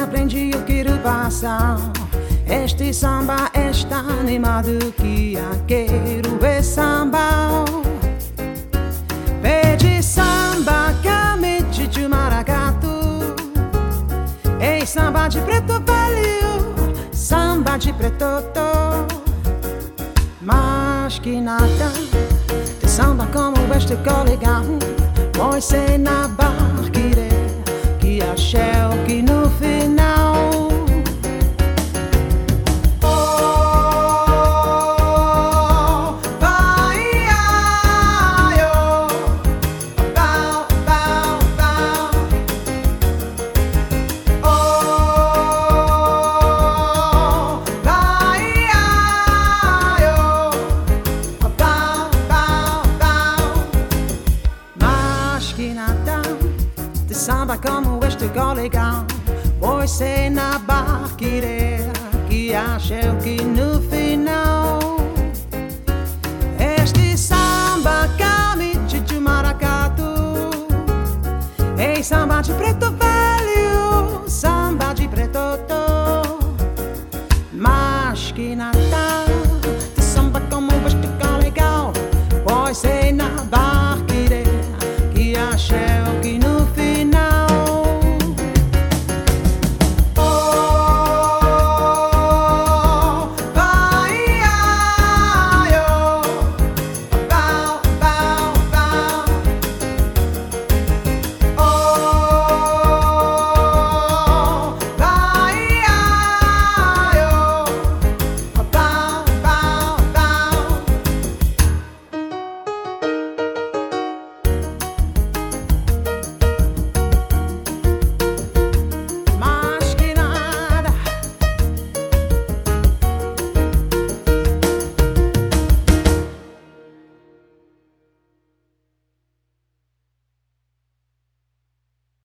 aprendi, eu quero passar. Este samba está animado que eu quero ver samba. Pede samba, camete de maracatu. Ei, samba de preto velho, samba de preto. Mas que nada de samba como este colegal. Pois se na barqueira que achei que no final samba como este colegal. Pois se na barqueira que achei que no final este samba camite de maracatu. Ei, samba de